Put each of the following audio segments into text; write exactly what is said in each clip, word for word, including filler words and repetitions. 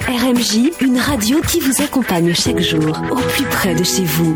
R M J, une radio qui vous accompagne chaque jour, au plus près de chez vous.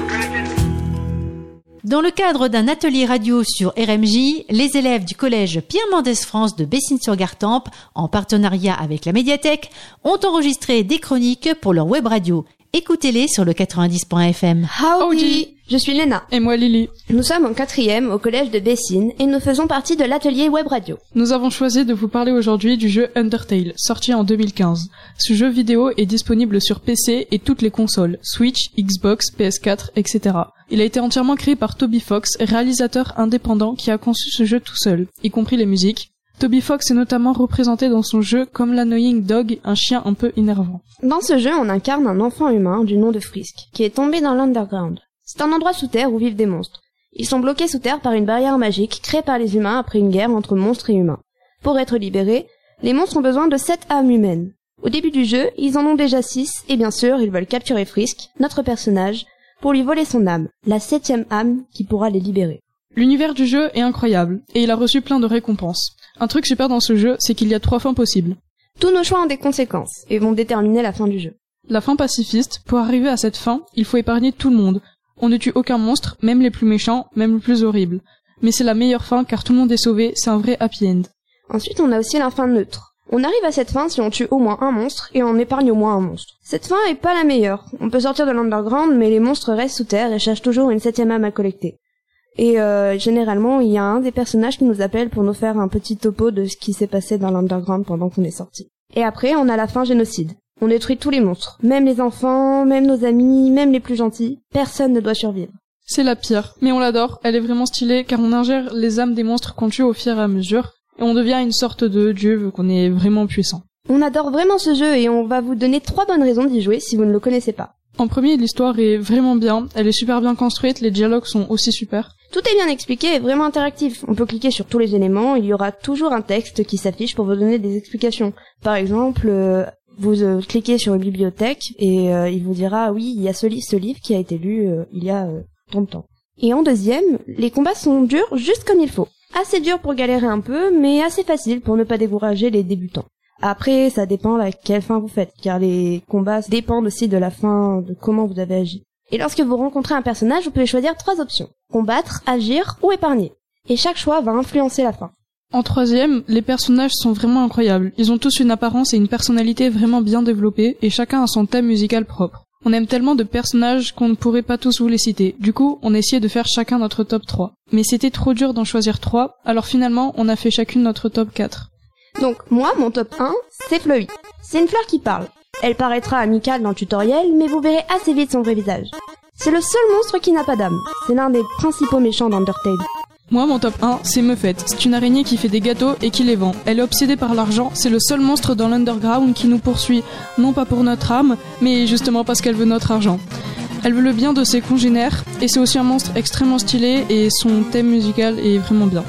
Dans le cadre d'un atelier radio sur R M J, les élèves du collège Pierre Mendès France de Bessines-sur-Gartempe, en partenariat avec la médiathèque, ont enregistré des chroniques pour leur web radio. Écoutez-les sur le quatre-vingt-dix point F M. Howdy! Je suis Léna. Et moi Lily. Nous sommes en quatrième au collège de Bessines et nous faisons partie de l'atelier web radio. Nous avons choisi de vous parler aujourd'hui du jeu Undertale, sorti en deux mille quinze. Ce jeu vidéo est disponible sur P C et toutes les consoles, Switch, Xbox, P S quatre, et cetera. Il a été entièrement créé par Toby Fox, réalisateur indépendant qui a conçu ce jeu tout seul, y compris les musiques. Toby Fox est notamment représenté dans son jeu comme l'Annoying Dog, un chien un peu énervant. Dans ce jeu, on incarne un enfant humain du nom de Frisk, qui est tombé dans l'underground. C'est un endroit sous terre où vivent des monstres. Ils sont bloqués sous terre par une barrière magique créée par les humains après une guerre entre monstres et humains. Pour être libérés, les monstres ont besoin de sept âmes humaines. Au début du jeu, ils en ont déjà six, et bien sûr, ils veulent capturer Frisk, notre personnage, pour lui voler son âme, la septième âme qui pourra les libérer. L'univers du jeu est incroyable, et il a reçu plein de récompenses. Un truc super dans ce jeu, c'est qu'il y a trois fins possibles. Tous nos choix ont des conséquences, et vont déterminer la fin du jeu. La fin pacifiste, pour arriver à cette fin, il faut épargner tout le monde. On ne tue aucun monstre, même les plus méchants, même les plus horribles. Mais c'est la meilleure fin car tout le monde est sauvé, c'est un vrai happy end. Ensuite, on a aussi la fin neutre. On arrive à cette fin si on tue au moins un monstre et on épargne au moins un monstre. Cette fin est pas la meilleure. On peut sortir de l'underground, mais les monstres restent sous terre et cherchent toujours une septième âme à collecter. Et euh, généralement, il y a un des personnages qui nous appelle pour nous faire un petit topo de ce qui s'est passé dans l'underground pendant qu'on est sorti. Et après, on a la fin génocide. On détruit tous les monstres, même les enfants, même nos amis, même les plus gentils. Personne ne doit survivre. C'est la pire, mais on l'adore, elle est vraiment stylée car on ingère les âmes des monstres qu'on tue au fur et à mesure, et on devient une sorte de dieu vu qu'on est vraiment puissant. On adore vraiment ce jeu et on va vous donner trois bonnes raisons d'y jouer si vous ne le connaissez pas. En premier, l'histoire est vraiment bien, elle est super bien construite, les dialogues sont aussi super. Tout est bien expliqué et vraiment interactif. On peut cliquer sur tous les éléments, il y aura toujours un texte qui s'affiche pour vous donner des explications. Par exemple, euh, vous euh, cliquez sur une bibliothèque et euh, il vous dira oui, il y a ce, li- ce livre qui a été lu euh, il y a euh, tant de temps. Et en deuxième, les combats sont durs juste comme il faut. Assez durs pour galérer un peu, mais assez facile pour ne pas décourager les débutants. Après, ça dépend à quelle fin vous faites, car les combats dépendent aussi de la fin, de comment vous avez agi. Et lorsque vous rencontrez un personnage, vous pouvez choisir trois options. Combattre, agir ou épargner. Et chaque choix va influencer la fin. En troisième, les personnages sont vraiment incroyables. Ils ont tous une apparence et une personnalité vraiment bien développées, et chacun a son thème musical propre. On aime tellement de personnages qu'on ne pourrait pas tous vous les citer. Du coup, on essayait de faire chacun notre top trois. Mais c'était trop dur d'en choisir trois, alors finalement, on a fait chacune notre top quatre. Donc, moi, mon top un, c'est Fleury. C'est une fleur qui parle. Elle paraîtra amicale dans le tutoriel, mais vous verrez assez vite son vrai visage. C'est le seul monstre qui n'a pas d'âme. C'est l'un des principaux méchants d'Undertale. Moi, mon top un, c'est Muffet. C'est une araignée qui fait des gâteaux et qui les vend. Elle est obsédée par l'argent, c'est le seul monstre dans l'underground qui nous poursuit. Non pas pour notre âme, mais justement parce qu'elle veut notre argent. Elle veut le bien de ses congénères, et c'est aussi un monstre extrêmement stylé, et son thème musical est vraiment bien.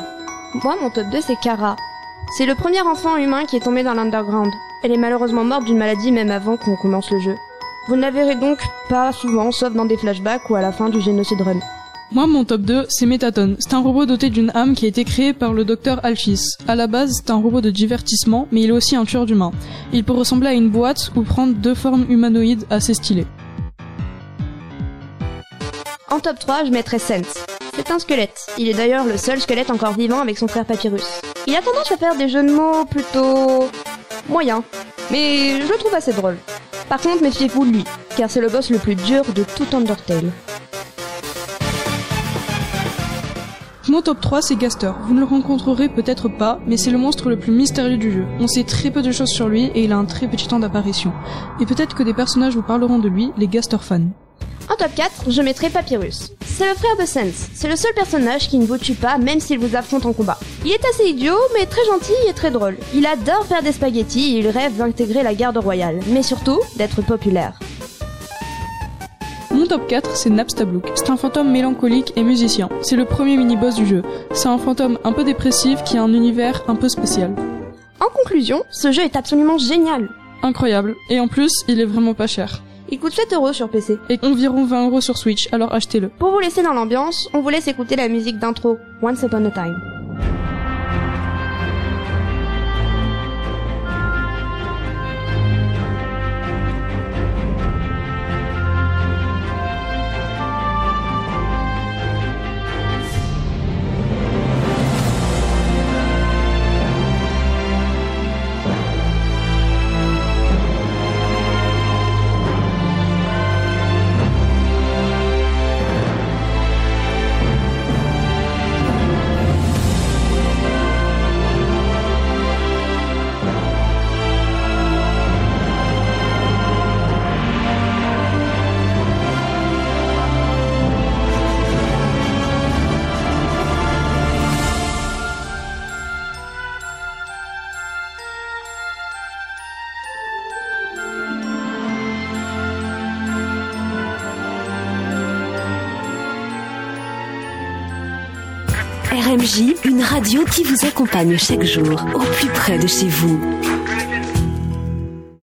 Moi, mon top deux, c'est Kara. C'est le premier enfant humain qui est tombé dans l'underground. Elle est malheureusement morte d'une maladie même avant qu'on commence le jeu. Vous ne la verrez donc pas souvent, sauf dans des flashbacks ou à la fin du Génocide Run. Moi, mon top deux, c'est Métaton. C'est un robot doté d'une âme qui a été créé par le docteur Alphys. À la base, c'est un robot de divertissement, mais il est aussi un tueur d'humains. Il peut ressembler à une boîte ou prendre deux formes humanoïdes assez stylées. En top trois, je mettrais Sense. C'est un squelette. Il est d'ailleurs le seul squelette encore vivant avec son frère Papyrus. Il a tendance à faire des jeux de mots plutôt... moyens. Mais je le trouve assez drôle. Par contre, méfiez-vous de lui, car c'est le boss le plus dur de tout Undertale. Mon top trois, c'est Gaster. Vous ne le rencontrerez peut-être pas, mais c'est le monstre le plus mystérieux du jeu. On sait très peu de choses sur lui et il a un très petit temps d'apparition. Et peut-être que des personnages vous parleront de lui, les Gaster fans. En top quatre, je mettrai Papyrus. C'est le frère de Sense. C'est le seul personnage qui ne vous tue pas même s'il vous affronte en combat. Il est assez idiot, mais très gentil et très drôle. Il adore faire des spaghettis et il rêve d'intégrer la garde royale, mais surtout d'être populaire. Mon top quatre, c'est Napstablook. C'est un fantôme mélancolique et musicien. C'est le premier mini-boss du jeu. C'est un fantôme un peu dépressif qui a un univers un peu spécial. En conclusion, ce jeu est absolument génial. Incroyable. Et en plus, il est vraiment pas cher. Il coûte sept euros sur P C. Et environ vingt euros sur Switch, alors achetez-le. Pour vous laisser dans l'ambiance, on vous laisse écouter la musique d'intro, Once Upon a Time. R M J, une radio qui vous accompagne chaque jour au plus près de chez vous.